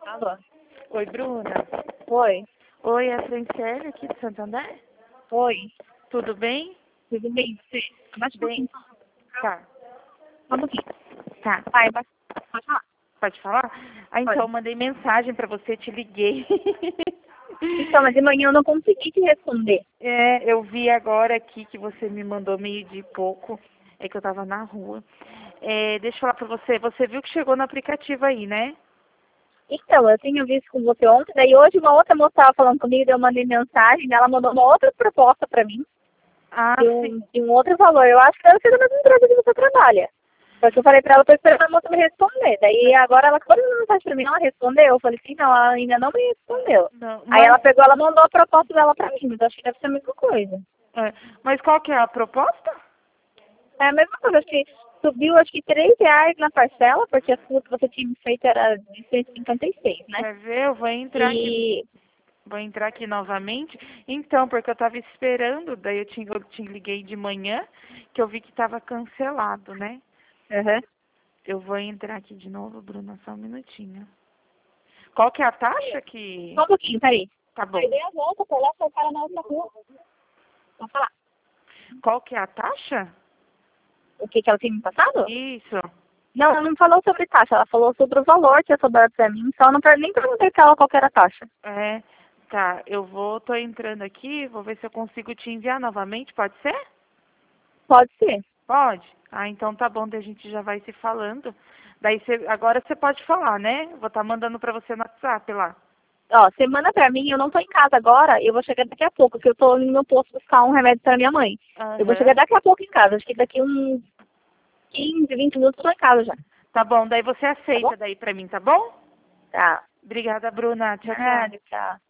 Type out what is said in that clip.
Alô? Oi, Bruna. Oi. Oi, é a Franciele aqui de Santander. Oi. Tudo bem? Tudo bem? Você? Abaixa um Bem. pouquinho. Tá. Só um pouquinho. Tá. Vai, abaixa. Pode falar. Pode falar? Ah, então, Pode. eu mandei mensagem pra você, te liguei. Então, mas de manhã eu não consegui te responder. Eu vi agora aqui que você me mandou meio de pouco. É que eu tava na rua. Deixa eu falar pra você. Você viu que chegou no aplicativo aí, né? Então, eu tinha visto com você ontem, daí hoje uma outra moça estava falando comigo, daí eu mandei mensagem, ela mandou uma outra proposta pra mim, Ah, de sim. um outro valor. Eu acho que deve ser da mesma empresa que você trabalha. Porque eu falei pra ela, tô esperando a moça me responder. Daí agora ela acabou de mandar mensagem pra mim, ela respondeu. Eu falei assim, não, ela ainda não me respondeu. Não, Aí mas, ela pegou, ela mandou a proposta dela pra mim, mas acho que deve ser a mesma coisa. mas qual que é a proposta? É a mesma coisa, acho que subiu acho que R$ 3 na parcela, porque a sua que você tinha me feito era de 156, né? Quer ver? Eu vou entrar aqui. E Vou entrar aqui novamente. Então, porque eu estava esperando, daí eu te liguei de manhã, que eu vi que estava cancelado, né? uhum. Eu vou entrar aqui de novo, Bruna, só um minutinho. Qual que é a taxa que... Só um pouquinho, peraí. Tá bom. Aí dei a volta por lá, foi o cara na outra rua. Vamos falar. Qual que é a taxa? O que ela tinha me passado? Isso. Não, ela não falou sobre taxa, ela falou sobre o valor que ia sobrar pra mim, só eu não nem perguntei pra ela qual que era a taxa. Tá, tô entrando aqui, vou ver se eu consigo te enviar novamente, pode ser? Pode ser. Pode? Ah, então tá bom, daí a gente já vai se falando. Daí agora você pode falar, né? Vou estar mandando pra você no WhatsApp lá. Ó, você manda pra mim, eu não tô em casa agora, eu vou chegar daqui a pouco, porque eu tô indo no posto buscar um remédio pra minha mãe. Eu vou chegar Aham. daqui a pouco em casa, acho que daqui uns 15, 20 minutos eu tô em casa já. Tá bom, daí você Tá bom? aceita daí pra mim, tá bom? Tá. Obrigada, Bruna. Tchau, tchau. Nada, tchau.